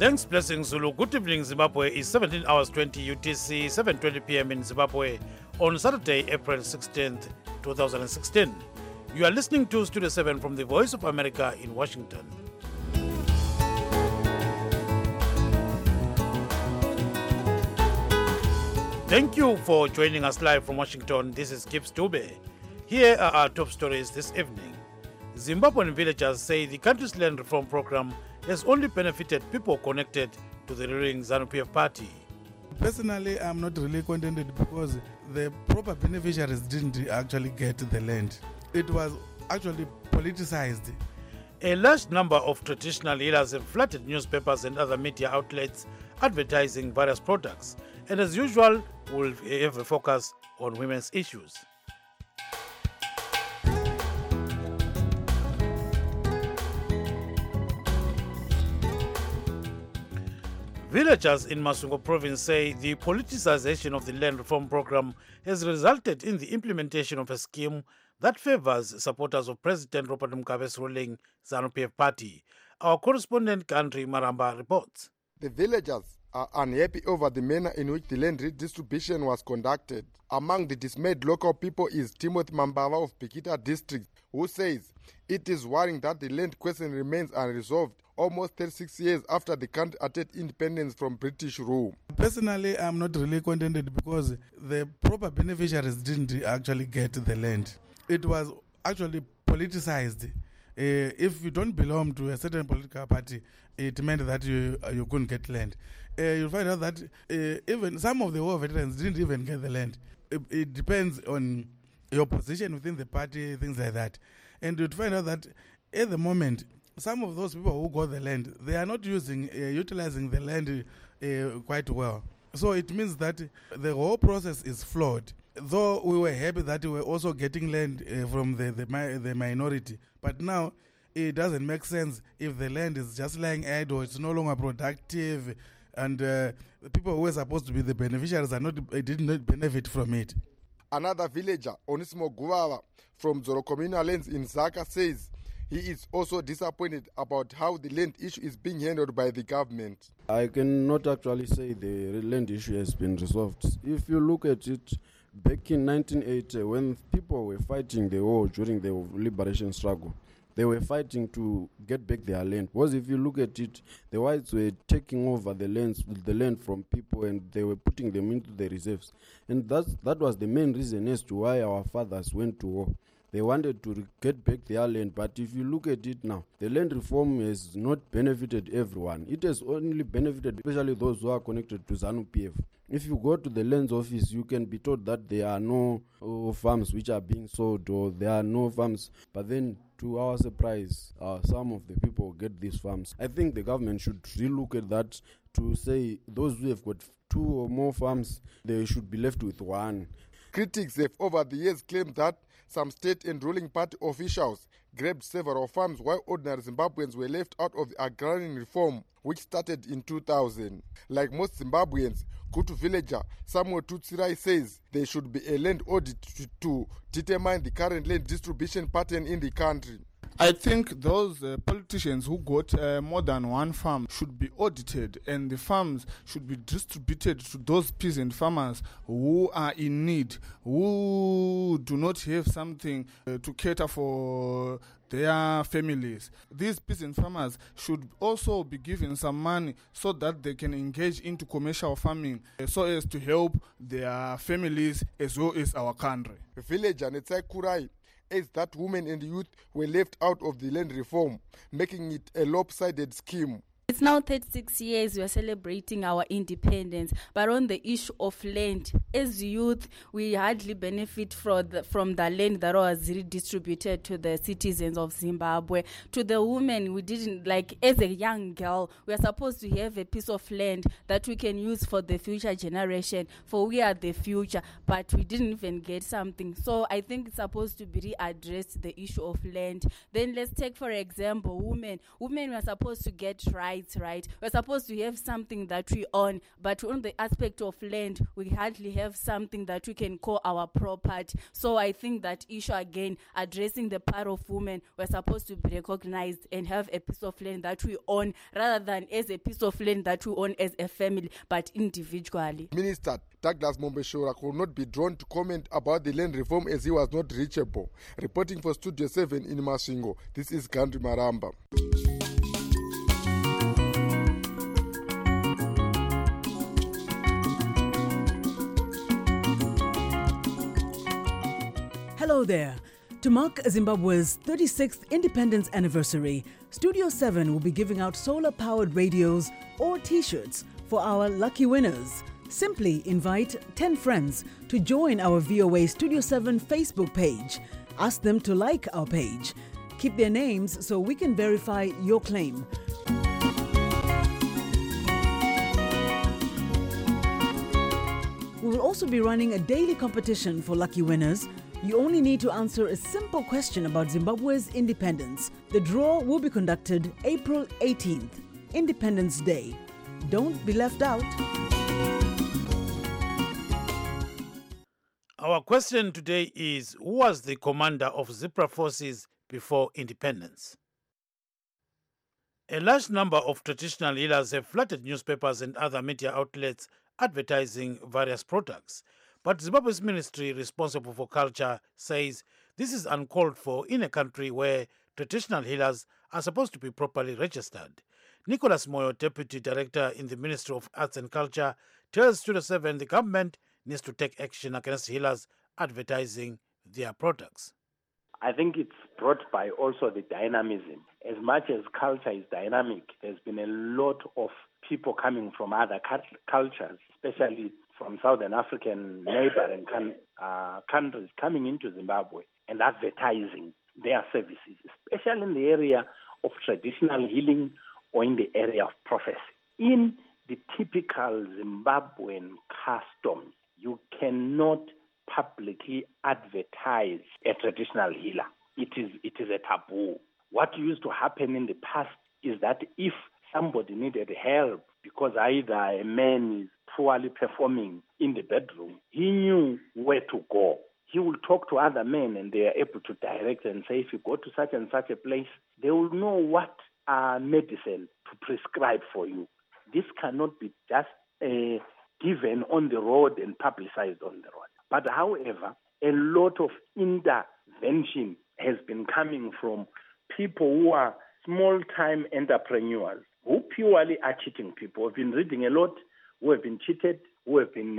Thanks, Blessing Zulu. Good evening, Zimbabwe. It's 17 hours 20 UTC, 7:20 p.m. in Zimbabwe on Saturday, April 16th, 2016. You are listening to Studio 7 from the Voice of America in Washington. Thank you for joining us live from Washington. This is Gibbs Dube. Here are our top stories this evening. Zimbabwean villagers say the country's land reform program has only benefited people connected to the ruling ZANU-PF party. Personally, I'm not really contented because the proper beneficiaries didn't actually get the land. It was actually politicized. A large number of traditional healers have flooded newspapers and other media outlets advertising various products. And as usual, we'll have a focus on women's issues. Villagers in Masungo province say the politicization of the land reform program has resulted in the implementation of a scheme that favors supporters of President Robert Mugabe's ruling ZANU-PF party. Our correspondent, Gandri Maramba, reports. The villagers are unhappy over the manner in which the land redistribution was conducted. Among the dismayed local people is Timothy Mambava of Pikita district, who says it is worrying that the land question remains unresolved almost 36 years after the country attained independence from British rule. Personally, I'm not really contented because the proper beneficiaries didn't actually get the land. It was actually politicized. If you don't belong to a certain political party, it meant that you couldn't get land. You'll find out that even some of the war veterans didn't even get the land. It depends on your position within the party, things like that. And you'd find out that at the moment, some of those people who got the land, they are not utilizing the land quite well. So it means that the whole process is flawed. Though we were happy that we were also getting land from the minority, but now it doesn't make sense if the land is just lying idle, it's no longer productive, and the people who were supposed to be the beneficiaries did not benefit from it. Another villager, Onisimo Guvava, from Zoro communal lands in Zaka, says he is also disappointed about how the land issue is being handled by the government. I cannot actually say the land issue has been resolved. If you look at it, back in 1980, when people were fighting the war during the liberation struggle, they were fighting to get back their land. Because if you look at it, the whites were taking over the land from people, and they were putting them into the reserves. And that was the main reason as to why our fathers went to war. They wanted to get back their land, but if you look at it now, the land reform has not benefited everyone. It has only benefited especially those who are connected to ZANU-PF. If you go to the lands office, you can be told that there are no farms which are being sold, or there are no farms. But then, to our surprise, some of the people get these farms. I think the government should relook at that to say those who have got 2 or more farms, they should be left with 1. Critics have over the years claimed that some state and ruling party officials grabbed several farms while ordinary Zimbabweans were left out of the agrarian reform, which started in 2000. Like most Zimbabweans, Kutu villager Samuel Tutsirai says there should be a land audit to determine the current land distribution pattern in the country. I think those politicians who got more than 1 farm should be audited, and the farms should be distributed to those peasant farmers who are in need, who do not have something to cater for their families. These peasant farmers should also be given some money so that they can engage into commercial farming so as to help their families as well as our country. Villager Netsai Kurai is that women and youth were left out of the land reform, making it a lopsided scheme. It's now 36 years we are celebrating our independence, but on the issue of land, as youth, we hardly benefit from the land that was redistributed to the citizens of Zimbabwe. To the women, we didn't, like, as a young girl, we are supposed to have a piece of land that we can use for the future generation, for we are the future, but we didn't even get something. So I think it's supposed to be readdressed, the issue of land. Then let's take, for example, women. Women were supposed to get rights rights, right? We're supposed to have something that we own, but on the aspect of land, we hardly have something that we can call our property. So I think that issue again, addressing the part of women, we're supposed to be recognized and have a piece of land that we own, rather than as a piece of land that we own as a family, but individually. Minister Douglas Mombeshora could not be drawn to comment about the land reform as he was not reachable. Reporting for Studio 7 in Masvingo, this is Gandhi Maramba. Hello there. To mark Zimbabwe's 36th independence anniversary, Studio 7 will be giving out solar-powered radios or T-shirts for our lucky winners. Simply invite 10 friends to join our VOA Studio 7 Facebook page. Ask them to like our page. Keep their names so we can verify your claim. We will also be running a daily competition for lucky winners. You only need to answer a simple question about Zimbabwe's independence. The draw will be conducted April 18th, Independence Day. Don't be left out. Our question today is, who was the commander of Zipra forces before independence? A large number of traditional healers have flooded newspapers and other media outlets advertising various products. But Zimbabwe's ministry responsible for culture says this is uncalled for in a country where traditional healers are supposed to be properly registered. Nicholas Moyo, Deputy Director in the Ministry of Arts and Culture, tells Studio 7 the government needs to take action against healers advertising their products. I think it's brought by also the dynamism. As much as culture is dynamic, there's been a lot of people coming from other cultures, especially from Southern African neighboring countries, coming into Zimbabwe and advertising their services, especially in the area of traditional healing or in the area of prophecy. In the typical Zimbabwean custom, you cannot publicly advertise a traditional healer. It is a taboo. What used to happen in the past is that if somebody needed help because either a man is poorly performing in the bedroom, he knew where to go. He will talk to other men and they are able to direct and say, if you go to such and such a place, they will know what medicine to prescribe for you. This cannot be just given on the road and publicized on the road. But however, a lot of intervention has been coming from people who are small-time entrepreneurs who purely are cheating people. We've been reading a lot who have been cheated, who have been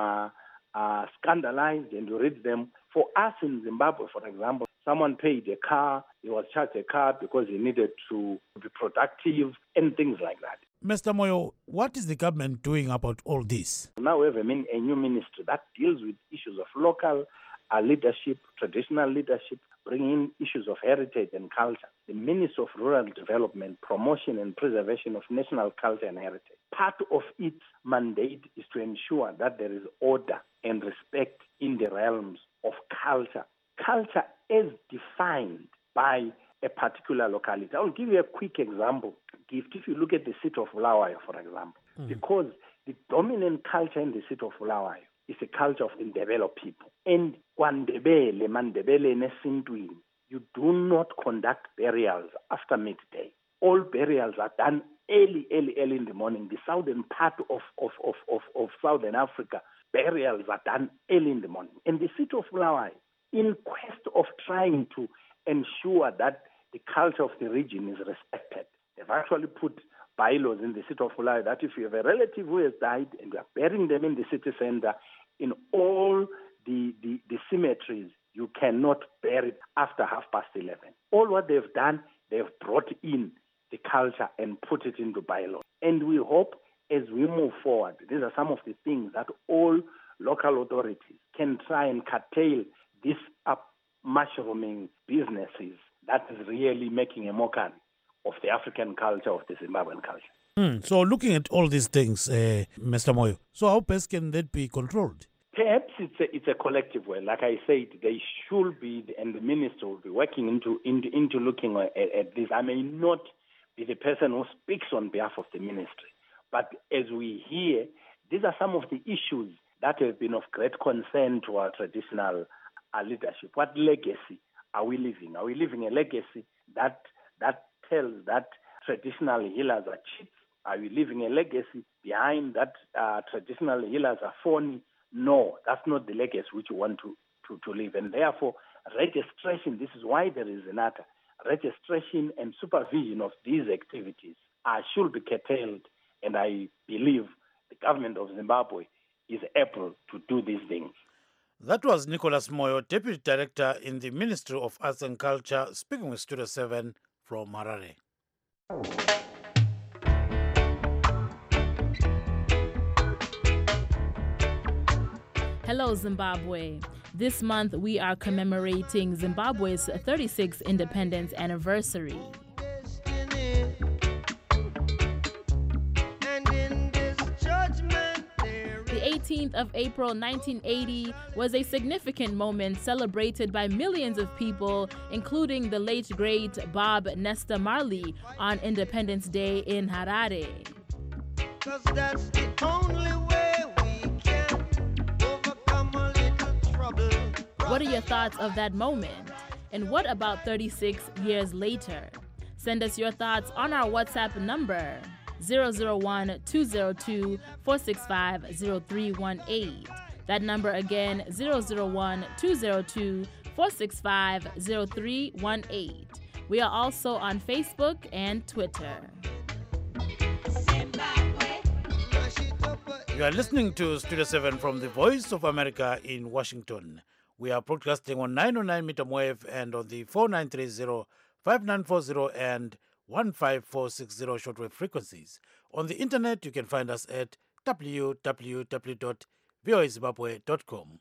scandalized, and you read them. For us in Zimbabwe, for example, someone paid a car, he was charged a car because he needed to be productive and things like that. Mr. Moyo, what is the government doing about all this? Now we have a new ministry that deals with issues of local leadership, traditional leadership, bringing in issues of heritage and culture. The Ministry of Rural Development, Promotion and Preservation of National Culture and Heritage. Part of its mandate is to ensure that there is order and respect in the realms of culture. Culture is defined by a particular locality. I'll give you a quick example. If you look at the city of Bulawayo, for example, because the dominant culture in the city of Bulawayo is a culture of the Ndebele people. And KwaNdebele, Mandebele, Nesintwini, you do not conduct burials after midday. All burials are done early in the morning. The southern part of Southern Africa, burials are done early in the morning. And the city of Bulawayo, in quest of trying to ensure that the culture of the region is respected, they've actually put bylaws in the city of Bulawayo that if you have a relative who has died and you are burying them in the city center, in all the cemeteries, you cannot bury it after 11:30. All what they've done, they've brought in the culture and put it into bylaws. And we hope as we move forward, these are some of the things that all local authorities can try and curtail these mushrooming businesses that is really making a mockery of the African culture, of the Zimbabwean culture. So looking at all these things, Mr. Moyo, so how best can that be controlled? Perhaps it's a collective way. Like I said, they should be, and the minister will be working into looking at this. I may not be the person who speaks on behalf of the ministry. But as we hear, these are some of the issues that have been of great concern to our traditional leadership. What legacy are we leaving? Are we leaving a legacy that tells that traditional healers are cheats? Are we leaving a legacy behind that traditional healers are phony? No, that's not the legacy which we want to leave. And therefore, registration, this is why there is another. Registration and supervision of these activities should be curtailed, and I believe the government of Zimbabwe is able to do these things. That was Nicholas Moyo, Deputy Director in the Ministry of Arts and Culture, speaking with Studio 7 from Harare. Hello, Zimbabwe. This month, we are commemorating Zimbabwe's 36th independence anniversary. The 18th of April 1980 was a significant moment celebrated by millions of people, including the late great Bob Nesta Marley on Independence Day in Harare. 'Cause that's the only way we can overcome a little trouble. What are your thoughts of that moment? And what about 36 years later? Send us your thoughts on our WhatsApp number 001-202-465-0318. That number again, 001-202-465-0318. We are also on Facebook and Twitter. You are listening to Studio 7 from the Voice of America in Washington. We are broadcasting on 909 meter wave and on the 4930, 5940 and 15460 shortwave frequencies. On the internet, you can find us at www.voazimbabwe.com.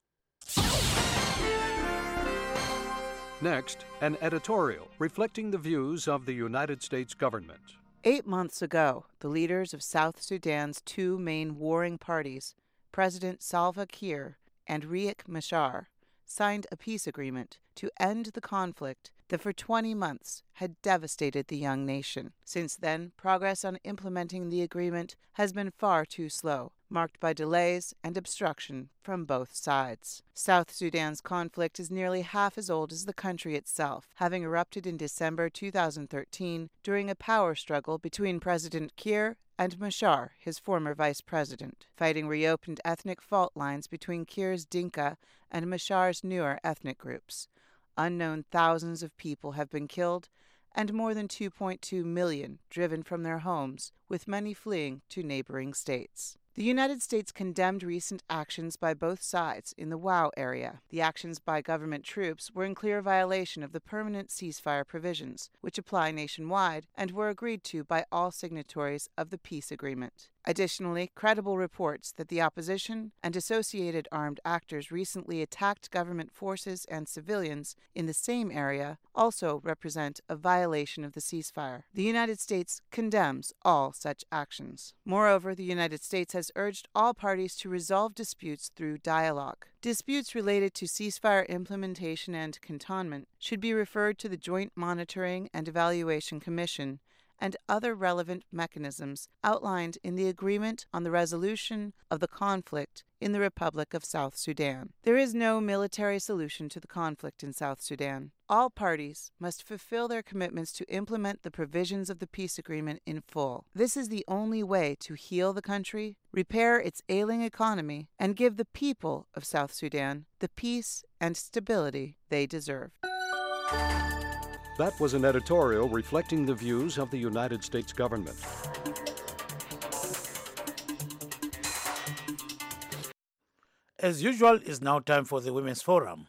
Next, an editorial reflecting the views of the United States government. 8 months ago, the leaders of South Sudan's two main warring parties, President Salva Kiir and Riek Machar, signed a peace agreement to end the conflict that for 20 months had devastated the young nation. Since then, progress on implementing the agreement has been far too slow, marked by delays and obstruction from both sides. South Sudan's conflict is nearly half as old as the country itself, having erupted in December 2013 during a power struggle between President Kiir and Machar, his former vice president. Fighting reopened ethnic fault lines between Kiir's Dinka and Machar's Nuer ethnic groups. Unknown thousands of people have been killed and more than 2.2 million driven from their homes, with many fleeing to neighboring states. The United States condemned recent actions by both sides in the WOW area. The actions by government troops were in clear violation of the permanent ceasefire provisions, which apply nationwide and were agreed to by all signatories of the peace agreement. Additionally, credible reports that the opposition and associated armed actors recently attacked government forces and civilians in the same area also represent a violation of the ceasefire. The United States condemns all such actions. Moreover, the United States has urged all parties to resolve disputes through dialogue. Disputes related to ceasefire implementation and cantonment should be referred to the Joint Monitoring and Evaluation Commission and other relevant mechanisms outlined in the Agreement on the Resolution of the Conflict in the Republic of South Sudan. There is no military solution to the conflict in South Sudan. All parties must fulfill their commitments to implement the provisions of the peace agreement in full. This is the only way to heal the country, repair its ailing economy, and give the people of South Sudan the peace and stability they deserve. That was an editorial reflecting the views of the United States government. As usual, it's now time for the Women's Forum.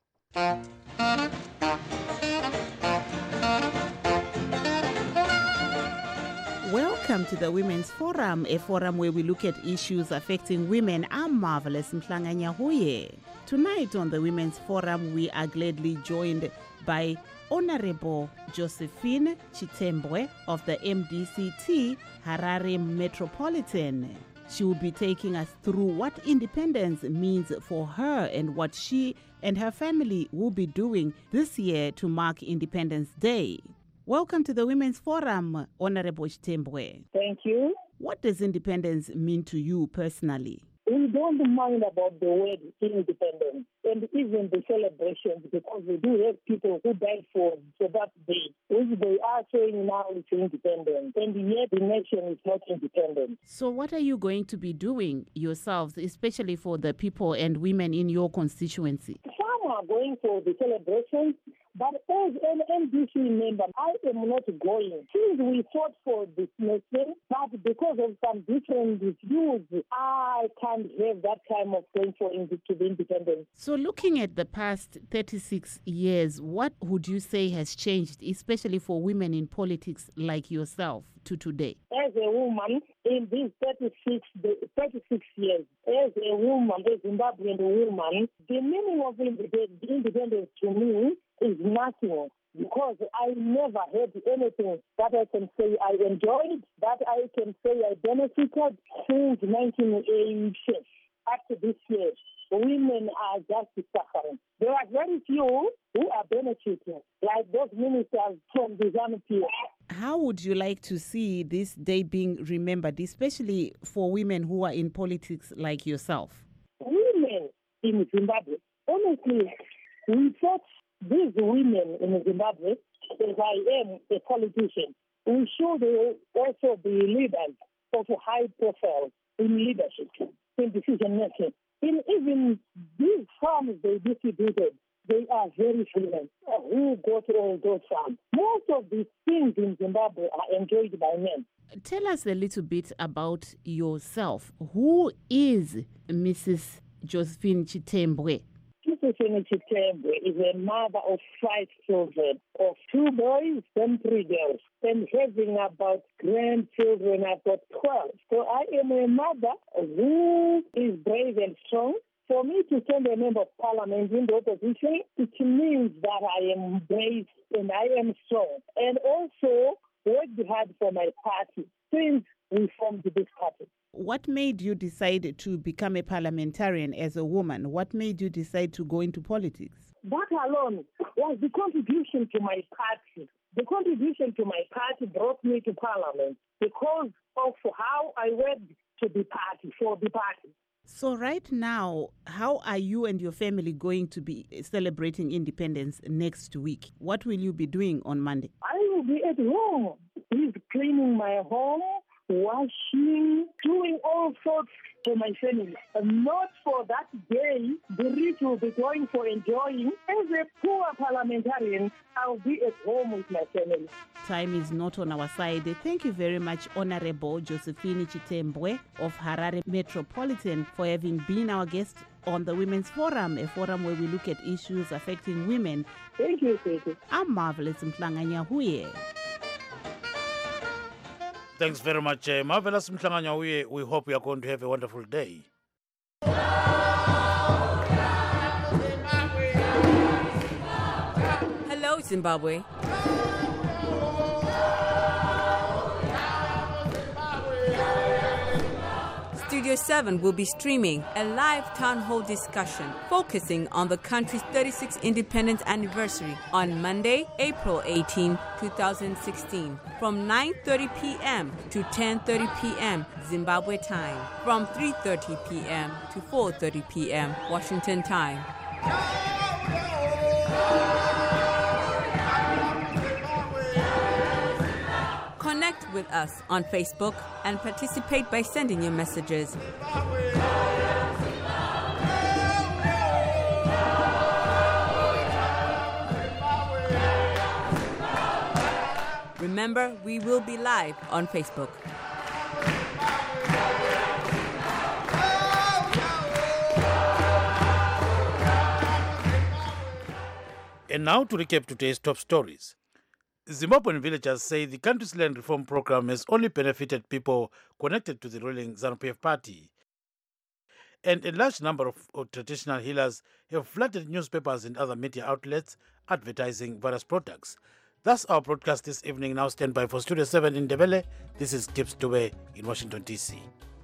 Welcome to the Women's Forum, a forum where we look at issues affecting women. I'm Marvelous Mhlanganya Huye. Tonight on the Women's Forum, we are gladly joined by Honorable Josephine Chitembwe of the MDCT Harare Metropolitan. She will be taking us through what independence means for her and what she and her family will be doing this year to mark Independence Day. Welcome to the Women's Forum, Honorable Chitembwe. Thank you. What does independence mean to you personally? We don't mind about the word independence and even the celebrations, because we do have people who died for that day, which they are saying now it's independence, and yet the nation is not independent. So what are you going to be doing yourselves, especially for the people and women in your constituency? Some are going for the celebrations, but as an NDC member, I am not going. Since we fought for this nation, but because of some different views, I can't have that time of going for to the independence. So looking at the past 36 years, what would you say has changed, especially for women in politics like yourself, to today? As a woman, in these 36 years, as a woman, a Zimbabwean woman, the meaning of independence to me is nothing, because I never had anything that I can say I enjoyed, that I can say I benefited since 1986 up to this year. Women are just suffering. There are very few who are benefiting, like those ministers from the ZANU-PF. How would you like to see this day being remembered, especially for women who are in politics like yourself? Women in Zimbabwe, honestly, we thought these women in Zimbabwe, as I am a politician, we should also be leaders of high profile in leadership, in decision making. In even these farms they distributed, they are very fluent. Who got all those farms? Most of these things in Zimbabwe are enjoyed by men. Tell us a little bit about yourself. Who is Mrs. Josephine Chitembwe? Josephine Chitembwe is a mother of 5 children, of 2 boys and 3 girls, and having about grandchildren, I've got 12. So I am a mother who is brave and strong. For me to stand a member of parliament in the opposition, it means that I am brave and I am strong. And also worked hard for my party since we formed this party. What made you decide to become a parliamentarian as a woman? What made you decide to go into politics? That alone was the contribution to my party. The contribution to my party brought me to parliament because of how I worked to the party, for the party. So right now, how are you and your family going to be celebrating independence next week? What will you be doing on Monday? I will be at home. He's cleaning my home, washing, doing all sorts for my family. And not for that day, the rich will be going for enjoying. As a poor parliamentarian, I'll be at home with my family. Time is not on our side. Thank you very much, Honorable Josephine Chitembwe of Harare Metropolitan, for having been our guest on the Women's Forum, a forum where we look at issues affecting women. Thank you, Katie. I'm Marvelous Mhlanga-Nyahuye. Thanks very much, Marvelous Mhlanga-Nyahuye. We hope you are going to have a wonderful day. Hello, Zimbabwe. Studio 7 will be streaming a live town hall discussion focusing on the country's 36th independence anniversary on Monday, April 18, 2016, from 9:30 p.m. to 10:30 p.m. Zimbabwe time, from 3:30 p.m. to 4:30 p.m. Washington time. Connect with us on Facebook and participate by sending your messages. Remember, we will be live on Facebook. And now to recap today's top stories. Zimbabwean villagers say the country's land reform program has only benefited people connected to the ruling ZANU-PF party. And a large number of traditional healers have flooded newspapers and other media outlets advertising various products. That's our broadcast this evening. Now stand by for Studio 7 in Ndebele. This is Gibbs Dube in Washington, D.C.